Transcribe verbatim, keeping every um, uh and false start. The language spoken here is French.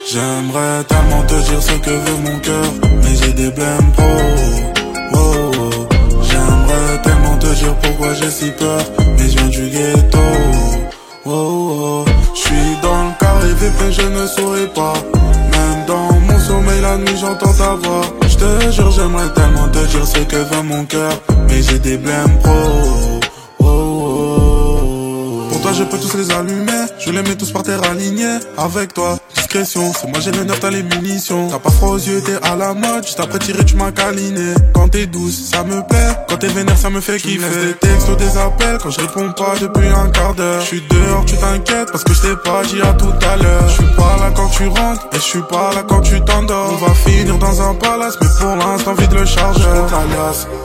J'aimerais tellement te dire ce que veut mon cœur, mais j'ai des blèmes pro. Oh, oh. J'aimerais tellement te dire pourquoi j'ai si peur, mais je viens du ghetto. Oh, oh. J'suis dans le carré V P, je ne saurais pas. Même dans mon sommeil la nuit j'entends ta voix. J'te jure j'aimerais tellement te dire ce que veut mon cœur, mais j'ai des blèmes pro. Oh, oh. Pour toi je peux tous les allumer, je les mets tous par terre alignés. Avec toi, discrétion, c'est moi j'ai le neuf, t'as les munitions. T'as pas froid aux yeux, t'es à la mode, juste après tirer tu m'as câliné. Quand t'es douce, ça me plaît, quand t'es vénère ça me fait kiffer. Tu me laisses des textos, des appels, quand je réponds pas depuis un quart d'heure. Je suis dehors, tu t'inquiètes, parce que je t'ai pas dit à tout à l'heure. Je suis pas là quand tu rentres, et je suis pas là quand tu t'endors. On va finir dans un palace, mais pour l'instant vide le chargeur.